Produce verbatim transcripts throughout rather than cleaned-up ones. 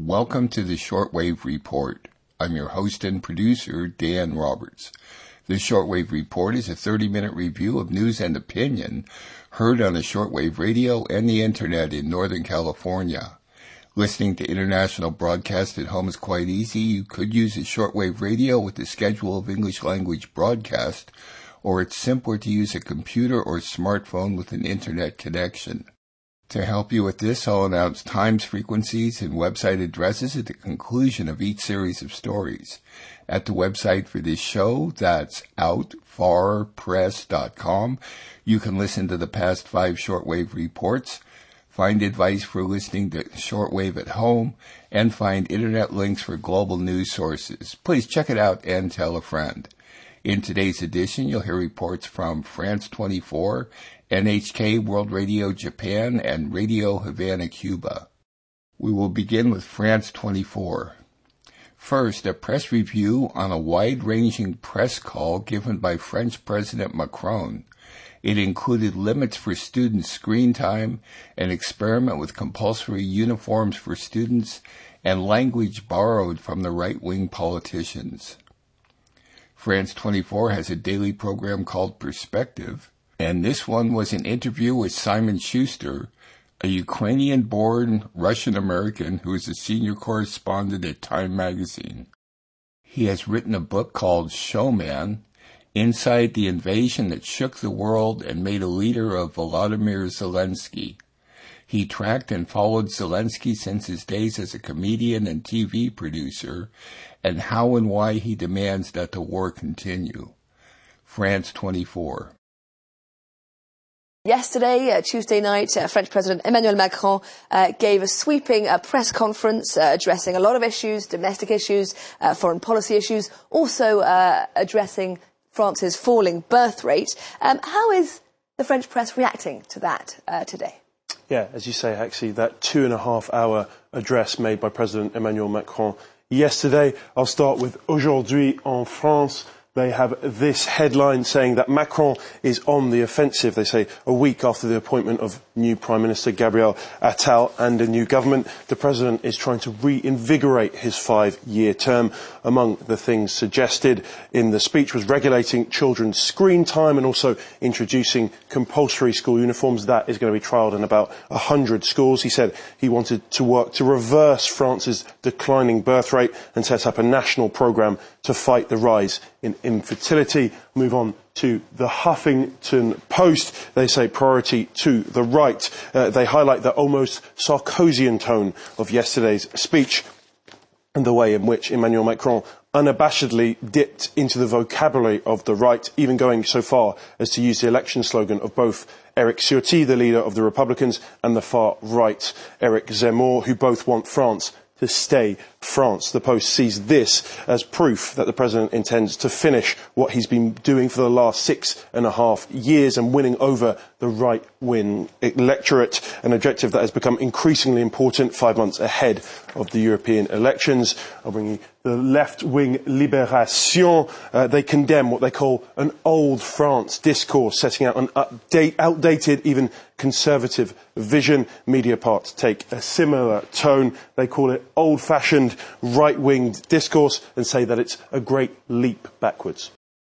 Welcome to the Shortwave Report. I'm your host and producer, Dan Roberts. The Shortwave Report is a thirty-minute review of news and opinion heard on the shortwave radio and the internet in Northern California. Listening to international broadcast at home is quite easy. You could use a shortwave radio with the schedule of English language broadcast, or it's simpler to use a computer or smartphone with an internet connection. To help you with this, I'll announce times, frequencies, and website addresses at the conclusion of each series of stories. At the website for this show, that's out far press dot com, you can listen to the past five shortwave reports, find advice for listening to shortwave at home, and find internet links for global news sources. Please check it out and tell a friend. In today's edition, you'll hear reports from France twenty-four, N H K World Radio Japan, and Radio Havana, Cuba. We will begin with France twenty-four. First, a press review on a wide-ranging press call given by French President Macron. It included limits for student screen time, an experiment with compulsory uniforms for students, and language borrowed from the right-wing politicians. France twenty-four has a daily program called Perspective, and this one was an interview with Simon Schuster, a Ukrainian-born Russian-American who is a senior correspondent at Time magazine. He has written a book called Showman, Inside the Invasion That Shook the World and Made a Leader of Volodymyr Zelensky. He tracked and followed Zelensky since his days as a comedian and T V producer, and how and why he demands that the war continue. France twenty-four. Yesterday, uh, Tuesday night, uh, French President Emmanuel Macron uh, gave a sweeping uh, press conference uh, addressing a lot of issues, domestic issues, uh, foreign policy issues, also uh, addressing France's falling birth rate. Um, how is the French press reacting to that uh, today? Yeah, as you say, Haxi, that two and a half hour address made by President Emmanuel Macron yesterday. I'll start with Aujourd'hui en France. They have this headline saying that Macron is on the offensive, they say, a week after the appointment of new Prime Minister Gabriel Attal and a new government. The President is trying to reinvigorate his five-year term. Among the things suggested in the speech was regulating children's screen time and also introducing compulsory school uniforms. That is going to be trialled in about one hundred schools. He said he wanted to work to reverse France's declining birth rate and set up a national programme to fight the rise in infertility. Move on to the Huffington Post. They say priority to the right. Uh, they highlight the almost Sarkozian tone of yesterday's speech and the way in which Emmanuel Macron unabashedly dipped into the vocabulary of the right, even going so far as to use the election slogan of both Eric Ciotti, the leader of the Republicans, and the far right, Eric Zemmour, who both want France to stay France. The Post sees this as proof that the President intends to finish what he's been doing for the last six and a half years and winning over the right-wing electorate, an objective that has become increasingly important five months ahead of the European elections. I'll bring you the left-wing Libération. Uh, they condemn what they call an old France discourse, setting out an update, outdated, even conservative vision. Mediapart take a similar tone. They call it old-fashioned right-wing discourse and say that it's a great leap backwards.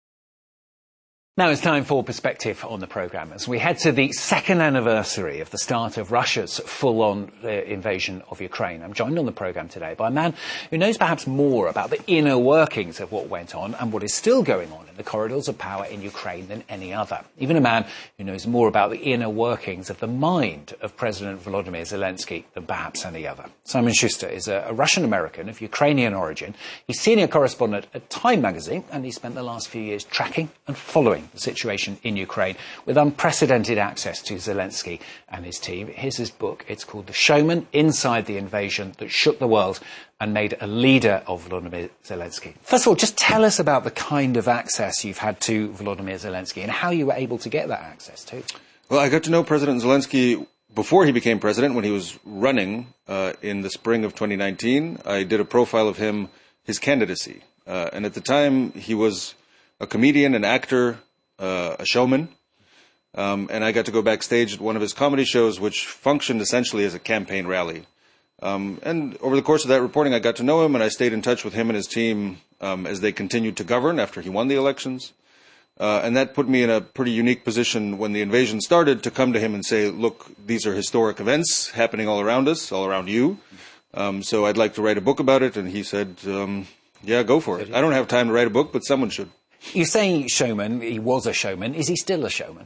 Now it's time for Perspective on the programme as we head to the second anniversary of the start of Russia's full-on uh, invasion of Ukraine. I'm joined on the programme today by a man who knows perhaps more about the inner workings of what went on and what is still going on in the corridors of power in Ukraine than any other. Even a man who knows more about the inner workings of the mind of President Volodymyr Zelensky than perhaps any other. Simon Schuster is a, a Russian-American of Ukrainian origin. He's senior correspondent at Time magazine and he spent the last few years tracking and following the situation in Ukraine with unprecedented access to Zelensky and his team. Here's his book. It's called The Showman, Inside the Invasion That Shook the World and Made a Leader of Volodymyr Zelensky. First of all, just tell us about the kind of access you've had to Volodymyr Zelensky and how you were able to get that access too. Well, I got to know President Zelensky before he became president, when he was running uh, in the spring of twenty nineteen. I did a profile of him, his candidacy. Uh, and at the time, he was a comedian, an actor, Uh, a showman, um, and I got to go backstage at one of his comedy shows, which functioned essentially as a campaign rally. Um, and over the course of that reporting, I got to know him, and I stayed in touch with him and his team um, as they continued to govern after he won the elections. Uh, and that put me in a pretty unique position when the invasion started to come to him and say, look, these are historic events happening all around us, all around you. Um, so I'd like to write a book about it. And he said, um, yeah, go for it. I don't have time to write a book, but someone should. You're saying showman. He was a showman. Is he still a showman?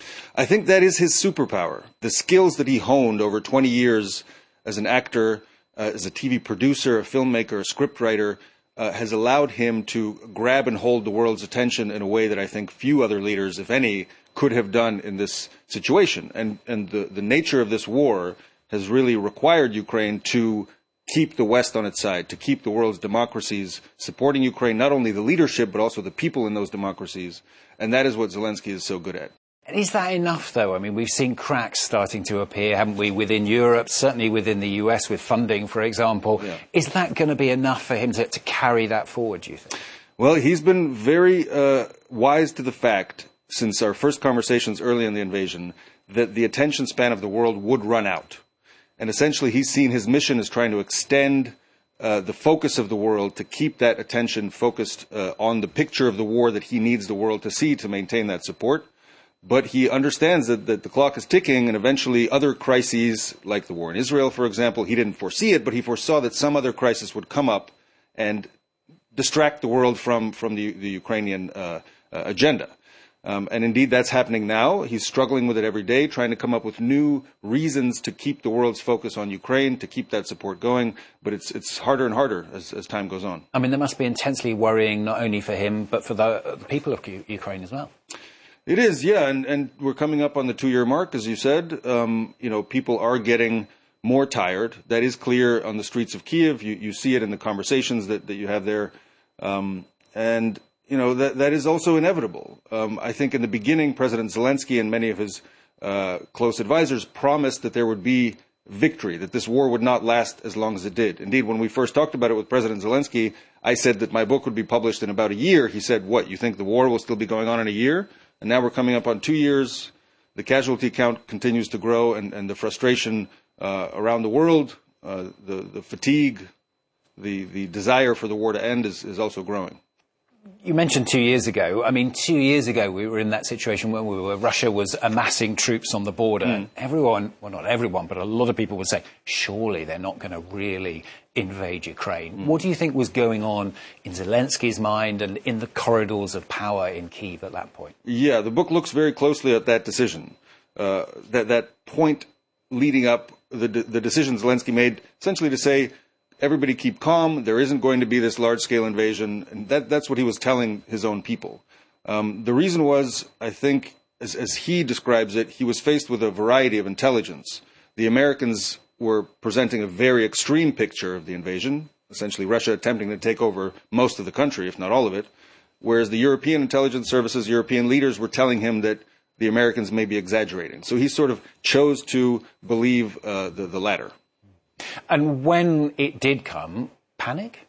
I think that is his superpower. The skills that he honed over twenty years as an actor, uh, as a T V producer, a filmmaker, a scriptwriter, uh, has allowed him to grab and hold the world's attention in a way that I think few other leaders, if any, could have done in this situation. And, and the, the nature of this war has really required Ukraine to keep the West on its side, to keep the world's democracies supporting Ukraine, not only the leadership, but also the people in those democracies. And that is what Zelensky is so good at. Is that enough, though? I mean, we've seen cracks starting to appear, haven't we, within Europe, certainly within the U S with funding, for example. Yeah. Is that going to be enough for him to, to carry that forward, do you think? Well, he's been very uh, wise to the fact, since our first conversations early in the invasion, that the attention span of the world would run out. And essentially, he's seen his mission as trying to extend uh, the focus of the world to keep that attention focused uh, on the picture of the war that he needs the world to see to maintain that support. But he understands that, that the clock is ticking, and eventually other crises, like the war in Israel, for example, he didn't foresee it, but he foresaw that some other crisis would come up and distract the world from, from the, the Ukrainian uh, uh, agenda. Um, and indeed, that's happening now. He's struggling with it every day, trying to come up with new reasons to keep the world's focus on Ukraine, to keep that support going. But it's it's harder and harder as, as time goes on. I mean, that must be intensely worrying, not only for him, but for the, the people of U- Ukraine as well. It is, yeah, and, and we're coming up on the two-year mark, as you said. Um, you know, people are getting more tired. That is clear on the streets of Kyiv. You, you see it in the conversations that, that you have there. Um, and, you know, that, that is also inevitable. Um, I think in the beginning, President Zelensky and many of his uh, close advisors promised that there would be victory, that this war would not last as long as it did. Indeed, when we first talked about it with President Zelensky, I said that my book would be published in about a year. He said, what, you think the war will still be going on in a year? And now we're coming up on two years. The casualty count continues to grow, and, and the frustration uh, around the world, uh, the, the fatigue, the, the desire for the war to end is, is also growing. You mentioned two years ago. I mean, two years ago we were in that situation where, we were, Russia was amassing troops on the border. Mm. Everyone, well, not everyone, but a lot of people would say, surely they're not going to really invade Ukraine. Mm. What do you think was going on in Zelensky's mind and in the corridors of power in Kyiv at that point? Yeah, the book looks very closely at that decision. Uh, that, that point leading up, the, the decision Zelensky made essentially to say, everybody keep calm. There isn't going to be this large-scale invasion. And that, that's what he was telling his own people. Um, the reason was, I think, as, as he describes it, he was faced with a variety of intelligence. The Americans were presenting a very extreme picture of the invasion, essentially Russia attempting to take over most of the country, if not all of it, whereas the European intelligence services, European leaders were telling him that the Americans may be exaggerating. So he sort of chose to believe uh, the, the latter. And when it did come, panic?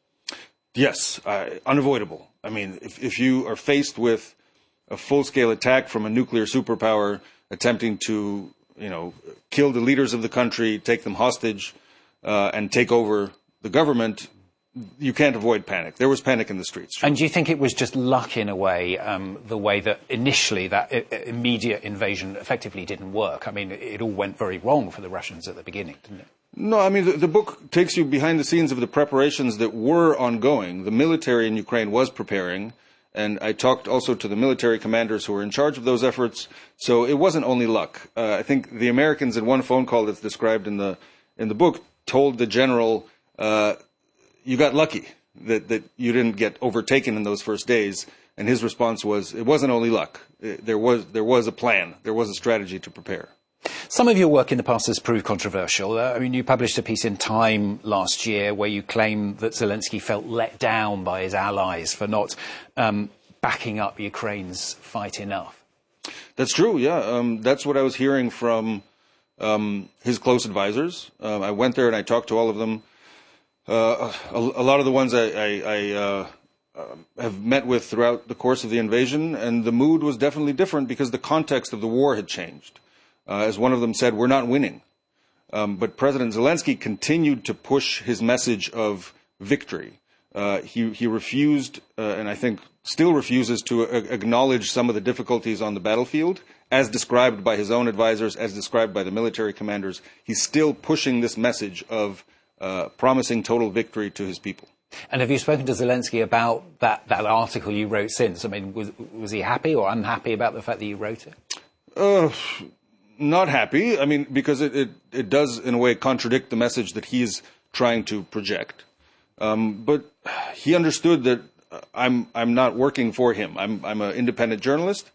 Yes, uh, unavoidable. I mean, if, if you are faced with a full-scale attack from a nuclear superpower attempting to, you know, kill the leaders of the country, take them hostage, uh, and take over the government, you can't avoid panic. There was panic in the streets. True. And do you think it was just luck in a way, um, the way that initially that I- immediate invasion effectively didn't work? I mean, it, it all went very wrong for the Russians at the beginning, didn't it? No, I mean, the, the book takes you behind the scenes of the preparations that were ongoing. The military in Ukraine was preparing, and I talked also to the military commanders who were in charge of those efforts. So it wasn't only luck. Uh, I think the Americans, in one phone call that's described in the in the book, told the general, uh, you got lucky that, that you didn't get overtaken in those first days. And his response was, it wasn't only luck. It, there was there was a plan. There was a strategy to prepare. Some of your work in the past has proved controversial. Uh, I mean, you published a piece in Time last year where you claim that Zelensky felt let down by his allies for not um, backing up Ukraine's fight enough. That's true, yeah. Um, that's what I was hearing from um, his close advisors. Um, I went there and I talked to all of them. Uh, a, a lot of the ones I, I, I uh, uh, have met with throughout the course of the invasion, and the mood was definitely different because the context of the war had changed. Uh, as one of them said, we're not winning. Um, but President Zelensky continued to push his message of victory. Uh, he, he refused, uh, and I think still refuses, to uh, acknowledge some of the difficulties on the battlefield, as described by his own advisors, as described by the military commanders. He's still pushing this message of uh, promising total victory to his people. And have you spoken to Zelensky about that, that article you wrote since? I mean, was, was he happy or unhappy about the fact that you wrote it? Uh, not happy. I mean, because it, it, it does, in a way, contradict the message that he's trying to project. Um, but he understood that I'm I'm not working for him. I'm I'm an independent journalist.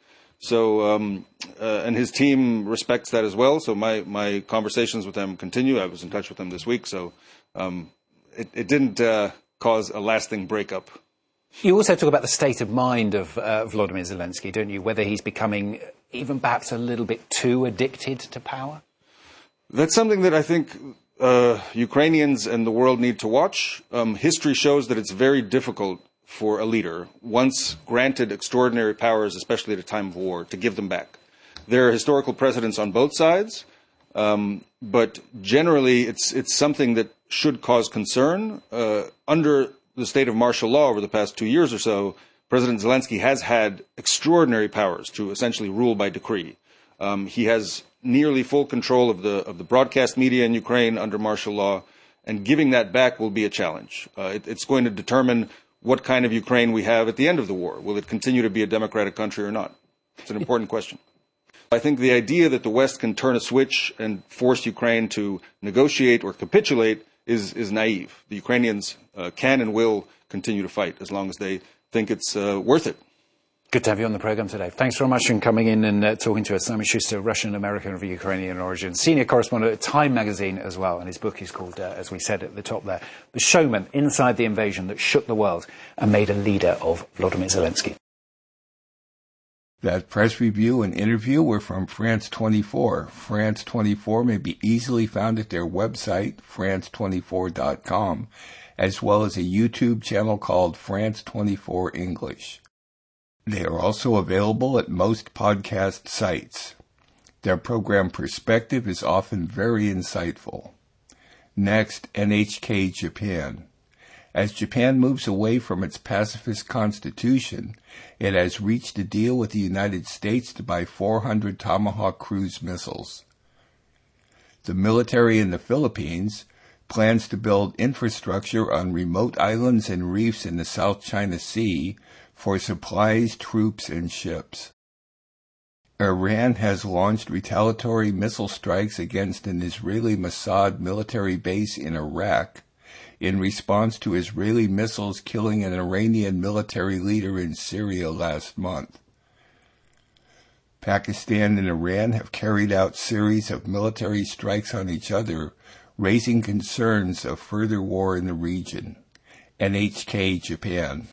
So um, uh, and his team respects that as well. So my, my conversations with them continue. I was in touch with them this week. So um, it, it didn't uh, cause a lasting breakup. You also talk about the state of mind of uh, Volodymyr Zelensky, don't you? Whether he's becoming even perhaps a little bit too addicted to power? That's something that I think uh, Ukrainians and the world need to watch. Um, history shows that it's very difficult for a leader, once granted extraordinary powers, especially at a time of war, to give them back. There are historical precedents on both sides, um, but generally it's it's something that should cause concern. Uh, under the state of martial law over the past two years or so, President Zelensky has had extraordinary powers to essentially rule by decree. Um, he has nearly full control of the of the broadcast media in Ukraine under martial law, and giving that back will be a challenge. Uh, it, it's going to determine what kind of Ukraine we have at the end of the war. Will it continue to be a democratic country or not? It's an important question. I think the idea that the West can turn a switch and force Ukraine to negotiate or capitulate is, is naive. The Ukrainians uh, can and will continue to fight as long as they think it's uh, worth it. Good to have you on the programme today. Thanks very much for coming in and uh, talking to us. Simon Schuster, Russian-American of Ukrainian origin, senior correspondent at Time magazine as well, and his book is called, uh, as we said at the top there, The Showman Inside the Invasion That Shook the World and Made a Leader of Volodymyr Zelensky. That press review and interview were from France twenty-four. France twenty-four may be easily found at their website, France twenty-four dot com, as well as a YouTube channel called France twenty-four English. They are also available at most podcast sites. Their program perspective is often very insightful. Next, N H K Japan. As Japan moves away from its pacifist constitution, it has reached a deal with the United States to buy four hundred Tomahawk cruise missiles. The military in the Philippines plans to build infrastructure on remote islands and reefs in the South China Sea for supplies, troops, and ships. Iran has launched retaliatory missile strikes against an Israeli Mossad military base in Iraq in response to Israeli missiles killing an Iranian military leader in Syria last month. Pakistan and Iran have carried out series of military strikes on each other, raising concerns of further war in the region. N H K Japan.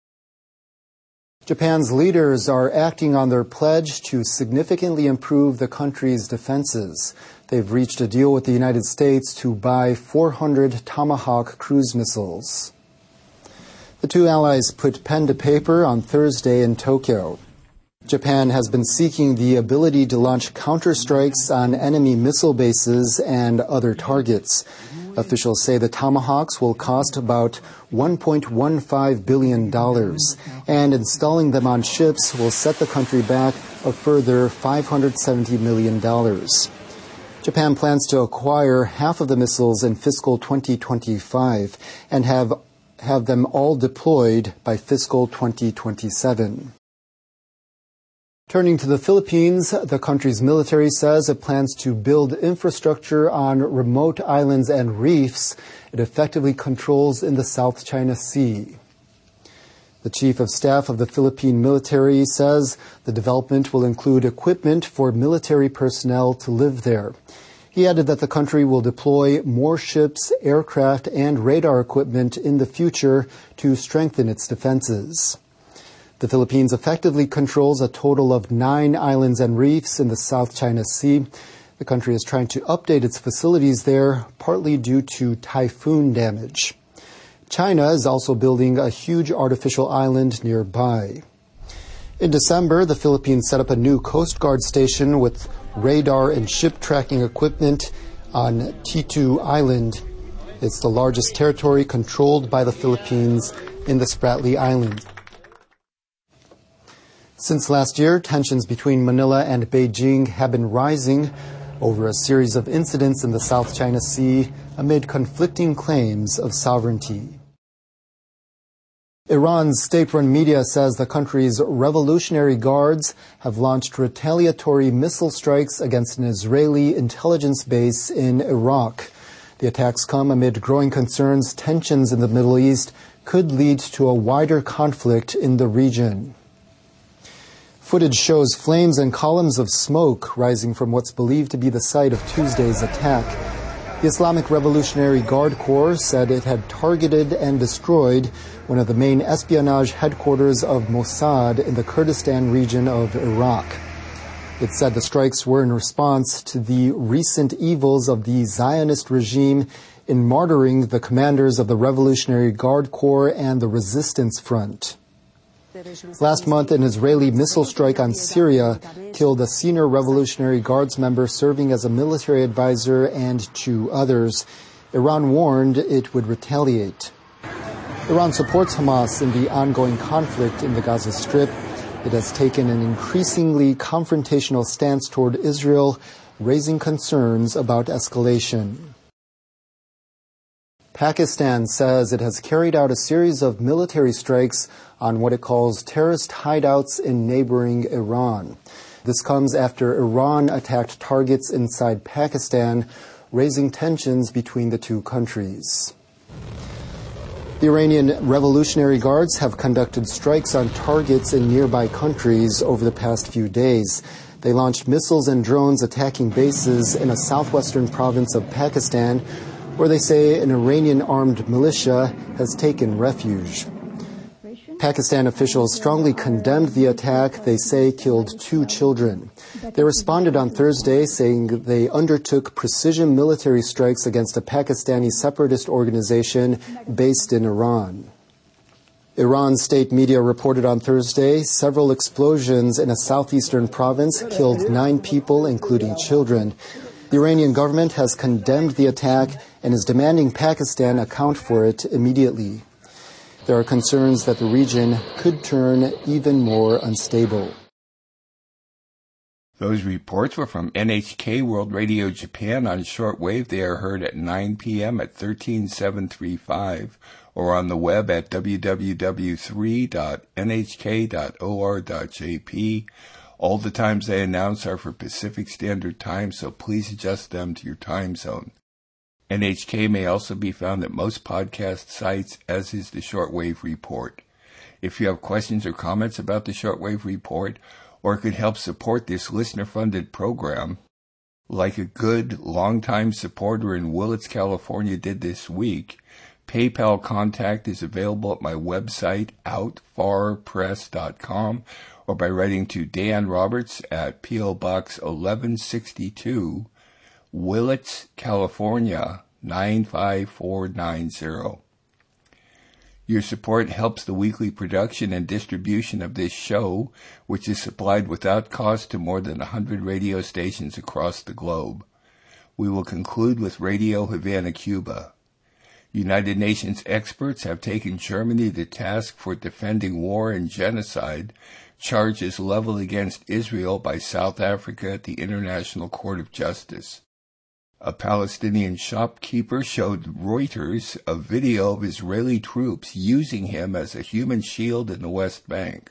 Japan's leaders are acting on their pledge to significantly improve the country's defenses. They've reached a deal with the United States to buy four hundred Tomahawk cruise missiles. The two allies put pen to paper on Thursday in Tokyo. Japan has been seeking the ability to launch counterstrikes on enemy missile bases and other targets. Officials say the Tomahawks will cost about one point one five billion dollars, and installing them on ships will set the country back a further five hundred seventy million dollars. Japan plans to acquire half of the missiles in fiscal twenty twenty-five and have, have them all deployed by fiscal twenty twenty-seven. Turning to the Philippines, the country's military says it plans to build infrastructure on remote islands and reefs it effectively controls in the South China Sea. The chief of staff of the Philippine military says the development will include equipment for military personnel to live there. He added that the country will deploy more ships, aircraft, and radar equipment in the future to strengthen its defenses. The Philippines effectively controls a total of nine islands and reefs in the South China Sea. The country is trying to update its facilities there, partly due to typhoon damage. China is also building a huge artificial island nearby. In December, the Philippines set up a new Coast Guard station with radar and ship tracking equipment on Titu Island. It's the largest territory controlled by the Philippines in the Spratly Islands. Since last year, tensions between Manila and Beijing have been rising over a series of incidents in the South China Sea amid conflicting claims of sovereignty. Iran's state-run media says the country's Revolutionary Guards have launched retaliatory missile strikes against an Israeli intelligence base in Iraq. The attacks come amid growing concerns tensions in the Middle East could lead to a wider conflict in the region. Footage shows flames and columns of smoke rising from what's believed to be the site of Tuesday's attack. The Islamic Revolutionary Guard Corps said it had targeted and destroyed one of the main espionage headquarters of Mossad in the Kurdistan region of Iraq. It said the strikes were in response to the recent evils of the Zionist regime in martyring the commanders of the Revolutionary Guard Corps and the Resistance Front. Last month, an Israeli missile strike on Syria killed a senior Revolutionary Guards member serving as a military advisor and two others. Iran warned it would retaliate. Iran supports Hamas in the ongoing conflict in the Gaza Strip. It has taken an increasingly confrontational stance toward Israel, raising concerns about escalation. Pakistan says it has carried out a series of military strikes on what it calls terrorist hideouts in neighboring Iran. This comes after Iran attacked targets inside Pakistan, raising tensions between the two countries. The Iranian Revolutionary Guards have conducted strikes on targets in nearby countries over the past few days. They launched missiles and drones attacking bases in a southwestern province of Pakistan, where they say an Iranian armed militia has taken refuge. Pakistan officials strongly condemned the attack they say killed two children. They responded on Thursday saying they undertook precision military strikes against a Pakistani separatist organization based in Iran. Iran's state media reported on Thursday several explosions in a southeastern province killed nine people, including children. The Iranian government has condemned the attack and is demanding Pakistan account for it immediately. There are concerns that the region could turn even more unstable. Those reports were from N H K World Radio Japan on shortwave. They are heard at nine p.m. at thirteen seven thirty-five or on the web at w w w dot three dot n h k dot o r dot j p. All the times they announce are for Pacific Standard Time, so please adjust them to your time zone. N H K may also be found at most podcast sites, as is the Shortwave Report. If you have questions or comments about the Shortwave Report, or could help support this listener-funded program, like a good, long-time supporter in Willits, California did this week, PayPal contact is available at my website, out far press dot com, or by writing to Dan Roberts at P O. Box eleven sixty-two, Willits, California, nine five four nine zero. Your support helps the weekly production and distribution of this show, which is supplied without cost to more than one hundred radio stations across the globe. We will conclude with Radio Havana, Cuba. United Nations experts have taken Germany to task for defending war and genocide, charges leveled against Israel by South Africa at the International Court of Justice. A Palestinian shopkeeper showed Reuters a video of Israeli troops using him as a human shield in the West Bank.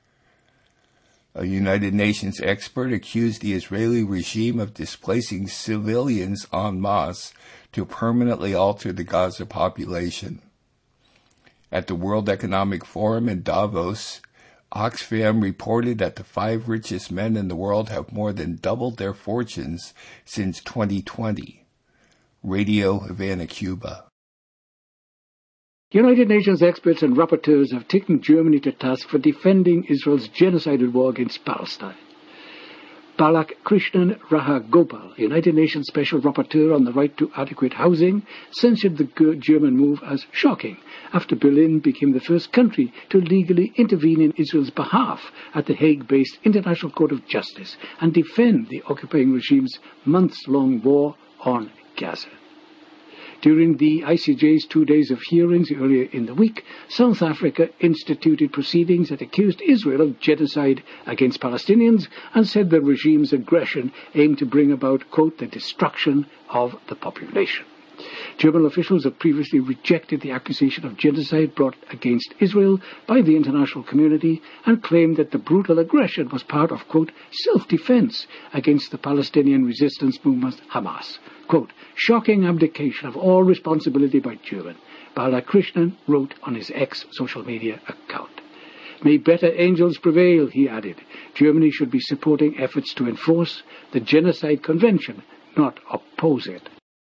A United Nations expert accused the Israeli regime of displacing civilians en masse to permanently alter the Gaza population. At the World Economic Forum in Davos, Oxfam reported that the five richest men in the world have more than doubled their fortunes since twenty twenty. Radio Havana, Cuba. United Nations experts and rapporteurs have taken Germany to task for defending Israel's genocidal war against Palestine. Balak Krishnan Rahagopal, United Nations Special Rapporteur on the right to adequate housing, censured the German move as shocking after Berlin became the first country to legally intervene in Israel's behalf at the Hague-based International Court of Justice and defend the occupying regime's months-long war on Gaza. During the I C J's two days of hearings earlier in the week, South Africa instituted proceedings that accused Israel of genocide against Palestinians and said the regime's aggression aimed to bring about, quote, the destruction of the population. German officials have previously rejected the accusation of genocide brought against Israel by the international community and claimed that the brutal aggression was part of, quote, self-defense against the Palestinian resistance movement Hamas. Quote, shocking abdication of all responsibility by German, Balakrishnan wrote on his ex-social media account. May better angels prevail, he added. Germany should be supporting efforts to enforce the Genocide Convention, not oppose it.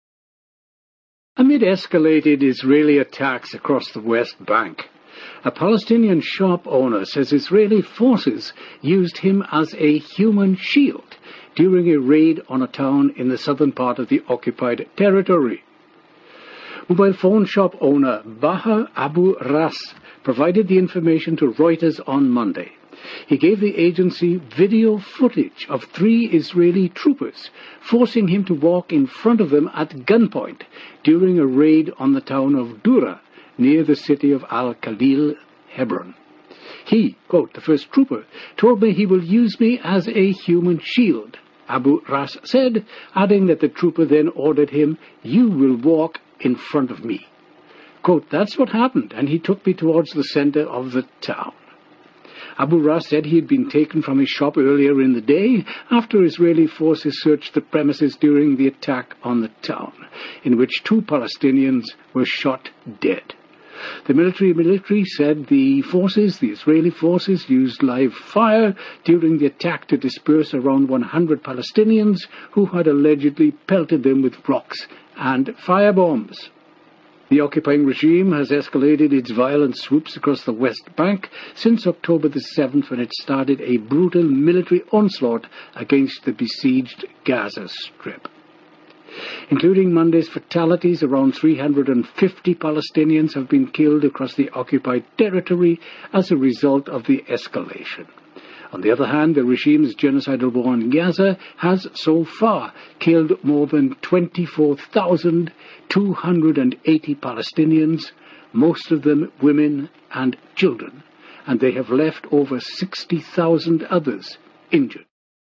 Amid escalated Israeli attacks across the West Bank, a Palestinian shop owner says Israeli forces used him as a human shield during a raid on a town in the southern part of the occupied territory. Mobile phone shop owner Baha Abu Ras provided the information to Reuters on Monday. He gave the agency video footage of three Israeli troopers forcing him to walk in front of them at gunpoint during a raid on the town of Dura, near the city of Al-Khalil, Hebron. He, quote, the first trooper, told me he will use me as a human shield, Abu Ras said, adding that the trooper then ordered him, you will walk in front of me. Quote, that's what happened, and he took me towards the center of the town. Abu Ras said he had been taken from his shop earlier in the day after Israeli forces searched the premises during the attack on the town, in which two Palestinians were shot dead. The military military said the forces, the Israeli forces, used live fire during the attack to disperse around one hundred Palestinians who had allegedly pelted them with rocks and firebombs. The occupying regime has escalated its violent swoops across the West Bank since October the seventh, when it started a brutal military onslaught against the besieged Gaza Strip. Including Monday's fatalities, around three hundred fifty Palestinians have been killed across the occupied territory as a result of the escalation. On the other hand, the regime's genocidal war in Gaza has so far killed more than twenty-four thousand two hundred eighty Palestinians, most of them women and children, and they have left over sixty thousand others injured.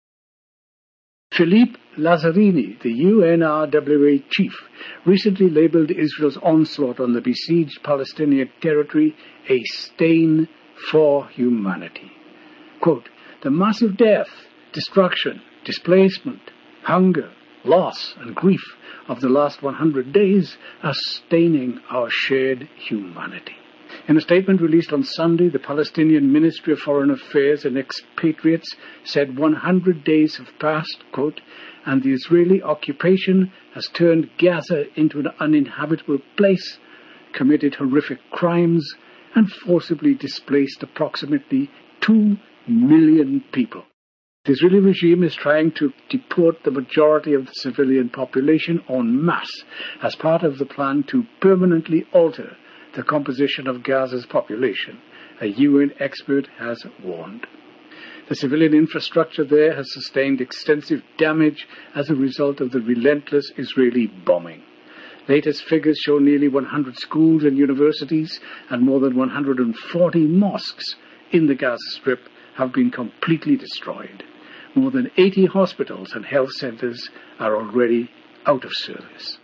Philippe Lazzarini, the U N R W A chief, recently labeled Israel's onslaught on the besieged Palestinian territory a stain for humanity. Quote, the massive death, destruction, displacement, hunger, loss, and grief of the last one hundred days are staining our shared humanity. In a statement released on Sunday, the Palestinian Ministry of Foreign Affairs and expatriates said one hundred days have passed, quote, and the Israeli occupation has turned Gaza into an uninhabitable place, committed horrific crimes, and forcibly displaced approximately two million people. The Israeli regime is trying to deport the majority of the civilian population en masse as part of the plan to permanently alter the composition of Gaza's population, a U N expert has warned. The civilian infrastructure there has sustained extensive damage as a result of the relentless Israeli bombing. Latest figures show nearly one hundred schools and universities and more than one hundred forty mosques in the Gaza Strip have been completely destroyed. More than eighty hospitals and health centers are already out of service.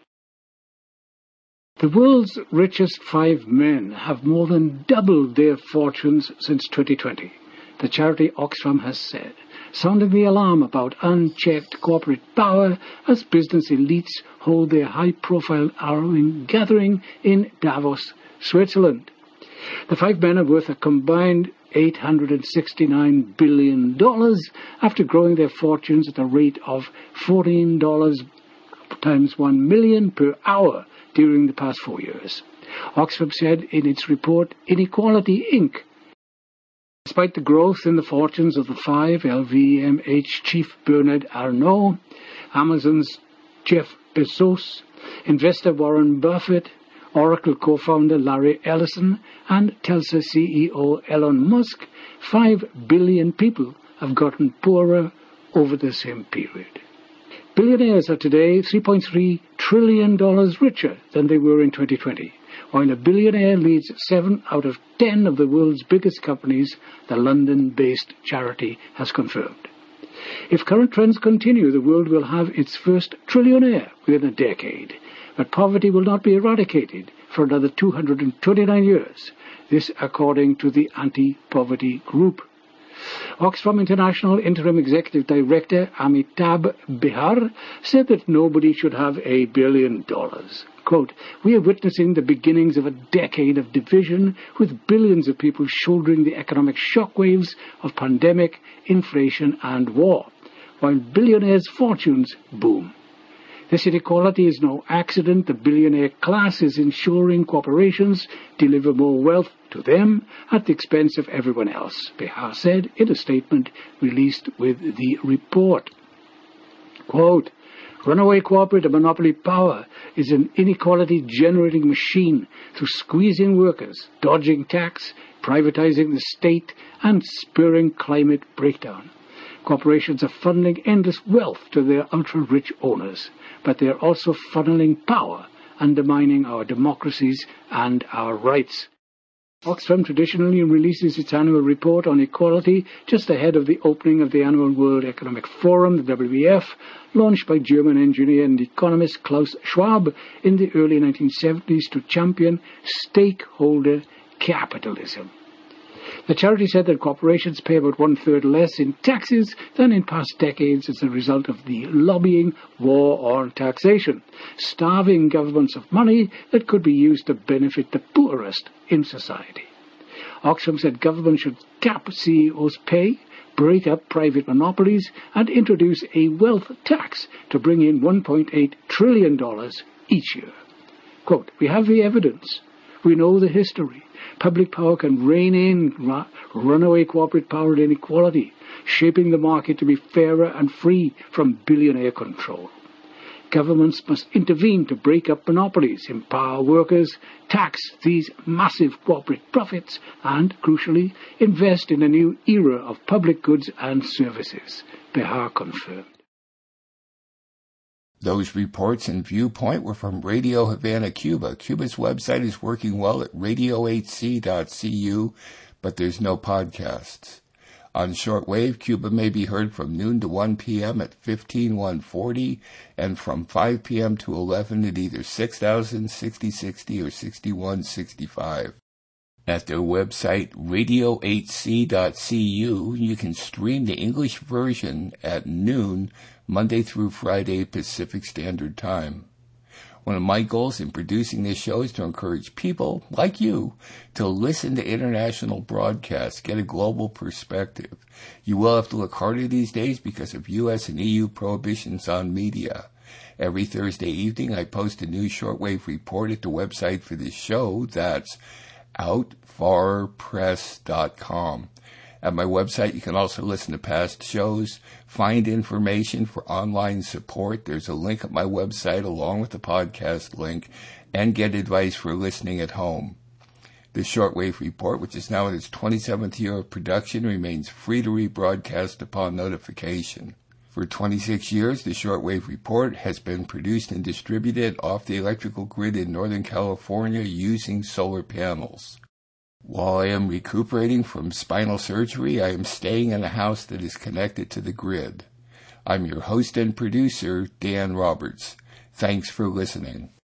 The world's richest five men have more than doubled their fortunes since twenty twenty, the charity Oxfam has said, sounding the alarm about unchecked corporate power as business elites hold their high-profile arrowing gathering in Davos, Switzerland. The five men are worth a combined eight hundred sixty-nine billion dollars after growing their fortunes at a rate of fourteen dollars times one million per hour during the past four years. Oxfam said in its report, Inequality Incorporated. Despite the growth in the fortunes of the five, L V M H chief Bernard Arnault, Amazon's Jeff Bezos, investor Warren Buffett, Oracle co-founder Larry Ellison, and Tesla C E O Elon Musk, five billion people have gotten poorer over the same period. Billionaires are today three point three trillion dollars richer than they were in twenty twenty, while a billionaire leads seven out of ten of the world's biggest companies, the London-based charity has confirmed. If current trends continue, the world will have its first trillionaire within a decade, but poverty will not be eradicated for another two hundred twenty-nine years, this according to the Anti-Poverty Group. Oxfam International Interim Executive Director Amitabh Bihar said that nobody should have a billion dollars. Quote, "We are witnessing the beginnings of a decade of division, with billions of people shouldering the economic shockwaves of pandemic, inflation and war, while billionaires' fortunes boom. This inequality is no accident. The billionaire class is ensuring corporations deliver more wealth to them at the expense of everyone else," Bihar said in a statement released with the report. Quote, "Runaway corporate and monopoly power is an inequality-generating machine through squeezing workers, dodging tax, privatizing the state, and spurring climate breakdown. Corporations are funneling endless wealth to their ultra-rich owners, but they are also funneling power, undermining our democracies and our rights." Oxfam traditionally releases its annual report on equality just ahead of the opening of the annual World Economic Forum, the W E F, launched by German engineer and economist Klaus Schwab in the early nineteen seventies to champion stakeholder capitalism. The charity said that corporations pay about one-third less in taxes than in past decades as a result of the lobbying war on taxation, starving governments of money that could be used to benefit the poorest in society. Oxfam said governments should cap C E Os' pay, break up private monopolies, and introduce a wealth tax to bring in one point eight trillion dollars each year. Quote, "We have the evidence. We know the history. Public power can rein in ra- runaway corporate power and inequality, shaping the market to be fairer and free from billionaire control. Governments must intervene to break up monopolies, empower workers, tax these massive corporate profits, and, crucially, invest in a new era of public goods and services," Bihar confirmed. Those reports and viewpoint were from Radio Havana, Cuba. Cuba's website is working well at radio eight c dot c u, but there's no podcasts. On shortwave, Cuba may be heard from noon to one p.m. at fifteen one forty and from five p.m. to eleven at either six thousand, sixty sixty, or sixty-one sixty-five. At their website, radio eight c dot c u, you can stream the English version at noon, Monday through Friday, Pacific Standard Time. One of my goals in producing this show is to encourage people, like you, to listen to international broadcasts, get a global perspective. You will have to look harder these days because of U S and E U prohibitions on media. Every Thursday evening, I post a new shortwave report at the website for this show. That's out far press dot com. At my website, you can also listen to past shows, find information for online support. There's a link at my website along with the podcast link, and get advice for listening at home. The Shortwave Report, which is now in its twenty-seventh year of production, remains free to rebroadcast upon notification. For twenty-six years, the Shortwave Report has been produced and distributed off the electrical grid in Northern California using solar panels. While I am recuperating from spinal surgery, I am staying in a house that is connected to the grid. I'm your host and producer, Dan Roberts. Thanks for listening.